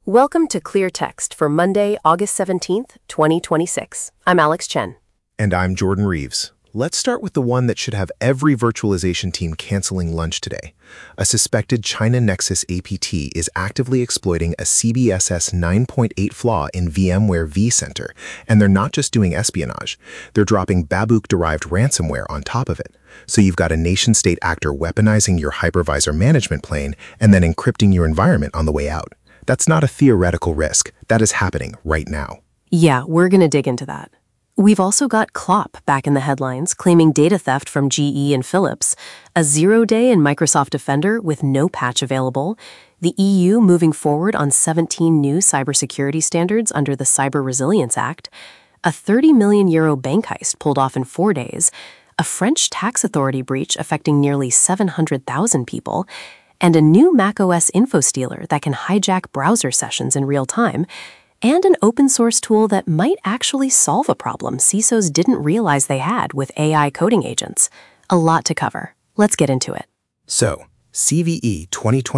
Welcome to Clear Text for Monday, August 17th, 2026. I'm Alex Chen. And I'm Jordan Reeves. Let's start with the one that should have every virtualization team canceling lunch today. A suspected China Nexus APT is actively exploiting a CBSS 9.8 flaw in VMware vCenter, and they're not just doing espionage. They're dropping Babuk-derived ransomware on top of it. So you've got a nation-state actor weaponizing your hypervisor management plane and then encrypting your environment on the way out. That's not a theoretical risk. That is happening right now. Yeah, we're going to dig into that. We've also got Clop back in the headlines, claiming data theft from GE and Philips, a 0-day in Microsoft Defender with no patch available, the EU moving forward on 17 new cybersecurity standards under the Cyber Resilience Act, a €30 million bank heist pulled off in 4 days, a French tax authority breach affecting nearly 700,000 people, and a new macOS info stealer that can hijack browser sessions in real time, and an open-source tool that might actually solve a problem CISOs didn't realize they had with AI coding agents. A lot to cover. Let's get into it. So, CVE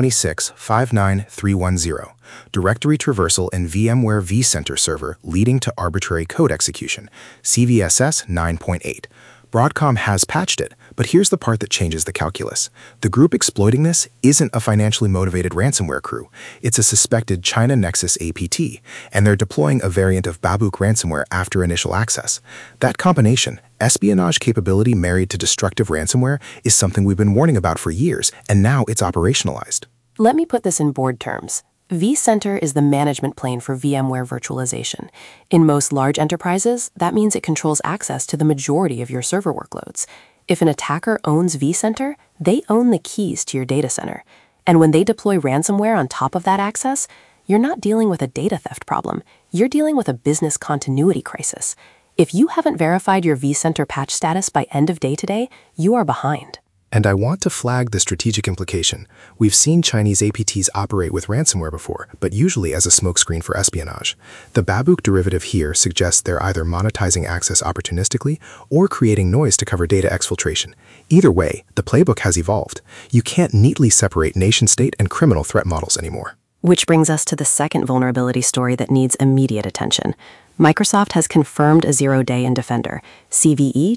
2026-59310, directory traversal and VMware vCenter server leading to arbitrary code execution, CVSS 9.8. Broadcom has patched it, but here's the part that changes the calculus. The group exploiting this isn't a financially motivated ransomware crew. It's a suspected China Nexus APT, and they're deploying a variant of Babuk ransomware after initial access. That combination, espionage capability married to destructive ransomware, is something we've been warning about for years, and now it's operationalized. Let me put this in board terms. vCenter is the management plane for VMware virtualization. In most large enterprises, that means it controls access to the majority of your server workloads. If an attacker owns vCenter, they own the keys to your data center. And when they deploy ransomware on top of that access, you're not dealing with a data theft problem. You're dealing with a business continuity crisis. If you haven't verified your vCenter patch status by end of day today, you are behind. And I want to flag the strategic implication. We've seen Chinese APTs operate with ransomware before, but usually as a smokescreen for espionage. The Babuk derivative here suggests they're either monetizing access opportunistically or creating noise to cover data exfiltration. Either way, the playbook has evolved. You can't neatly separate nation-state and criminal threat models anymore. Which brings us to the second vulnerability story that needs immediate attention. Microsoft has confirmed a 0-day in Defender, CVE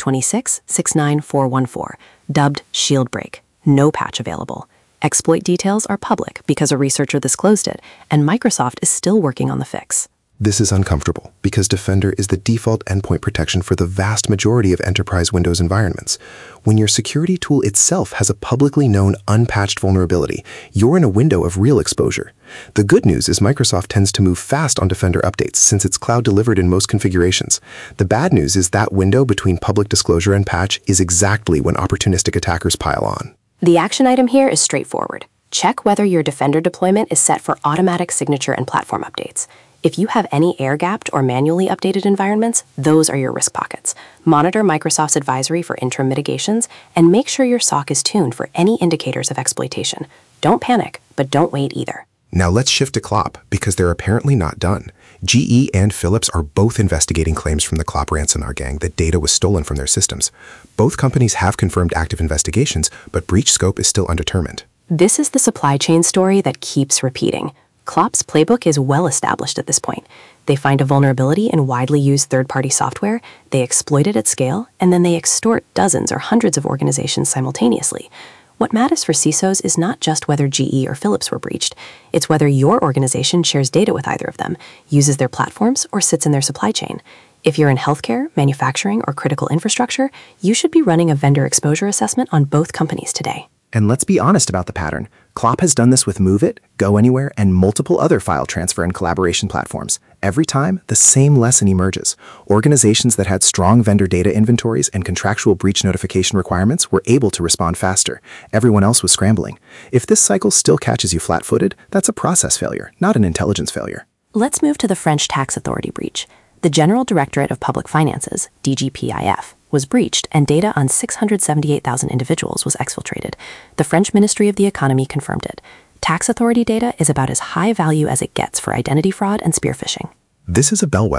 2026-69414, dubbed Shield Break. No patch available. Exploit details are public because a researcher disclosed it, and Microsoft is still working on the fix. This is uncomfortable because Defender is the default endpoint protection for the vast majority of enterprise Windows environments. When your security tool itself has a publicly known unpatched vulnerability, you're in a window of real exposure. The good news is Microsoft tends to move fast on Defender updates since it's cloud delivered in most configurations. The bad news is that window between public disclosure and patch is exactly when opportunistic attackers pile on. The action item here is straightforward. Check whether your Defender deployment is set for automatic signature and platform updates. If you have any air-gapped or manually updated environments, those are your risk pockets. Monitor Microsoft's advisory for interim mitigations and make sure your SOC is tuned for any indicators of exploitation. Don't panic, but don't wait either. Now let's shift to Clop, because they're apparently not done. GE and Philips are both investigating claims from the Clop ransomware gang that data was stolen from their systems. Both companies have confirmed active investigations, but breach scope is still undetermined. This is the supply chain story that keeps repeating. Clop's playbook is well established at this point. They find a vulnerability in widely used third-party software, they exploit it at scale, and then they extort dozens or hundreds of organizations simultaneously. What matters for CISOs is not just whether GE or Philips were breached. It's whether your organization shares data with either of them, uses their platforms, or sits in their supply chain. If you're in healthcare, manufacturing, or critical infrastructure, you should be running a vendor exposure assessment on both companies today. And let's be honest about the pattern. Clop has done this with MoveIt, GoAnywhere, and multiple other file transfer and collaboration platforms. Every time, the same lesson emerges. Organizations that had strong vendor data inventories and contractual breach notification requirements were able to respond faster. Everyone else was scrambling. If this cycle still catches you flat-footed, that's a process failure, not an intelligence failure. Let's move to the French tax authority breach. The General Directorate of Public Finances, DGPIF, was breached and data on 678,000 individuals was exfiltrated. The French Ministry of the Economy confirmed it. Tax authority data is about as high value as it gets for identity fraud and spear phishing. This is a bellwether.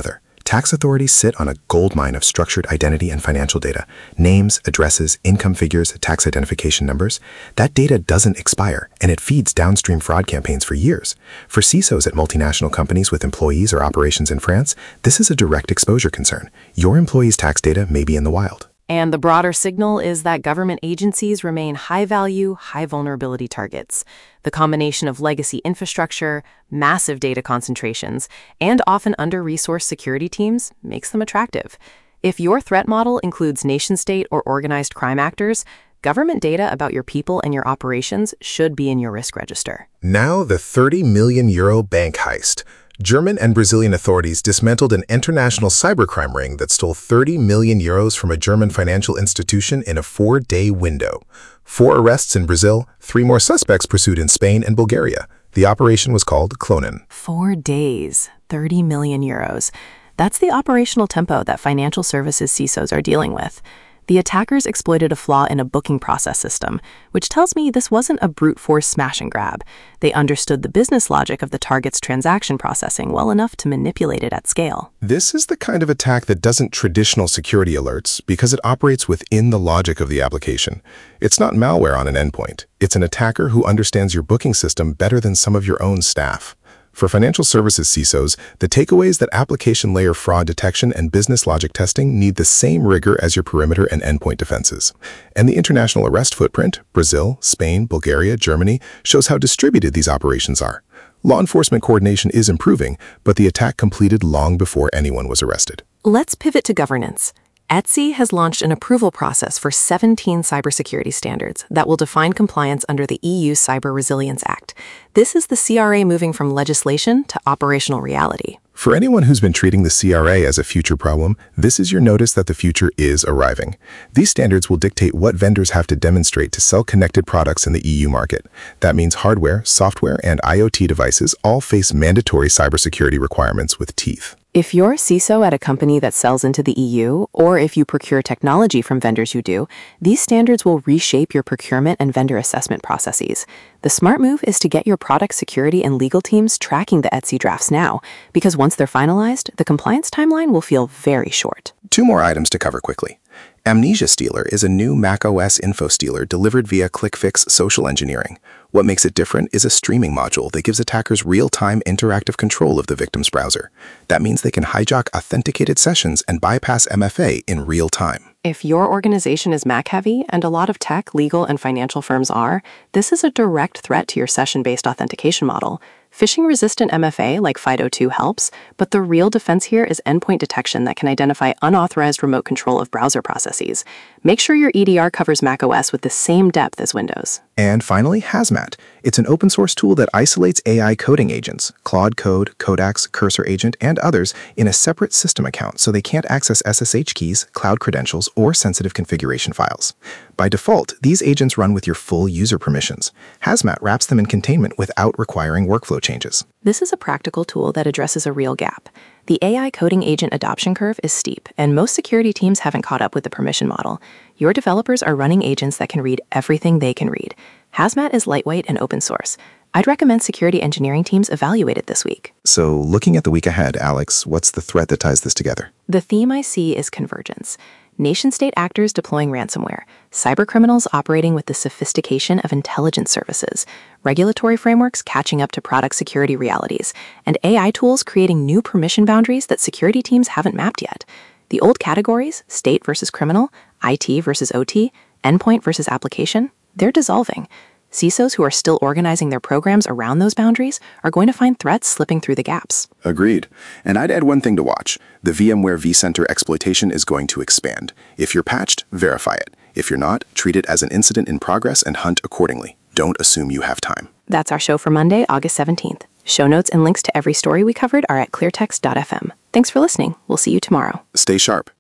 Tax authorities sit on a goldmine of structured identity and financial data. Names, addresses, income figures, tax identification numbers. That data doesn't expire, and it feeds downstream fraud campaigns for years. For CISOs at multinational companies with employees or operations in France, this is a direct exposure concern. Your employees' tax data may be in the wild. And the broader signal is that government agencies remain high-value, high-vulnerability targets. The combination of legacy infrastructure, massive data concentrations, and often under-resourced security teams makes them attractive. If your threat model includes nation-state or organized crime actors, government data about your people and your operations should be in your risk register. Now the 30 million euro bank heist. German and Brazilian authorities dismantled an international cybercrime ring that stole 30 million euros from a German financial institution in a 4-day window. 4 arrests in Brazil, 3 more suspects pursued in Spain and Bulgaria. The operation was called Klonen. 4 days, 30 million euros. That's the operational tempo that financial services CISOs are dealing with. The attackers exploited a flaw in a booking process system, which tells me this wasn't a brute force smash and grab. They understood the business logic of the target's transaction processing well enough to manipulate it at scale. This is the kind of attack that doesn't traditional security alerts because it operates within the logic of the application. It's not malware on an endpoint. It's an attacker who understands your booking system better than some of your own staff. For financial services CISOs, the takeaway is that application layer fraud detection and business logic testing need the same rigor as your perimeter and endpoint defenses. And the international arrest footprint, Brazil, Spain, Bulgaria, Germany, shows how distributed these operations are. Law enforcement coordination is improving, but the attack completed long before anyone was arrested. Let's pivot to governance. Etsy has launched an approval process for 17 cybersecurity standards that will define compliance under the EU Cyber Resilience Act. This is the CRA moving from legislation to operational reality. For anyone who's been treating the CRA as a future problem, this is your notice that the future is arriving. These standards will dictate what vendors have to demonstrate to sell connected products in the EU market. That means hardware, software, and IoT devices all face mandatory cybersecurity requirements with teeth. If you're a CISO at a company that sells into the EU, or if you procure technology from vendors who do, these standards will reshape your procurement and vendor assessment processes. The smart move is to get your product security and legal teams tracking the Etsy drafts now, because once they're finalized, the compliance timeline will feel very short. 2 more items to cover quickly. Amnesia Stealer is a new macOS info stealer delivered via ClickFix social engineering. What makes it different is a streaming module that gives attackers real-time interactive control of the victim's browser. That means they can hijack authenticated sessions and bypass MFA in real time. If your organization is Mac-heavy, and a lot of tech, legal, and financial firms are, this is a direct threat to your session-based authentication model. Phishing-resistant MFA like FIDO2 helps, but the real defense here is endpoint detection that can identify unauthorized remote control of browser processes. Make sure your EDR covers macOS with the same depth as Windows. And finally, Hazmat. It's an open-source tool that isolates AI coding agents, Claude Code, Codex, Cursor Agent, and others in a separate system account so they can't access SSH keys, cloud credentials, or sensitive configuration files. By default, these agents run with your full user permissions. Hazmat wraps them in containment without requiring workflow changes. This is a practical tool that addresses a real gap. The AI coding agent adoption curve is steep, and most security teams haven't caught up with the permission model. Your developers are running agents that can read everything they can read. Hazmat is lightweight and open source. I'd recommend security engineering teams evaluate it this week. So, looking at the week ahead, Alex, what's the threat that ties this together? The theme I see is convergence. Nation-state actors deploying ransomware, cybercriminals operating with the sophistication of intelligence services, regulatory frameworks catching up to product security realities, and AI tools creating new permission boundaries that security teams haven't mapped yet. The old categories, state versus criminal, IT versus OT, endpoint versus application, they're dissolving. CISOs who are still organizing their programs around those boundaries are going to find threats slipping through the gaps. Agreed. And I'd add one thing to watch. The VMware vCenter exploitation is going to expand. If you're patched, verify it. If you're not, treat it as an incident in progress and hunt accordingly. Don't assume you have time. That's our show for Monday, August 17th. Show notes and links to every story we covered are at cleartext.fm. Thanks for listening. We'll see you tomorrow. Stay sharp.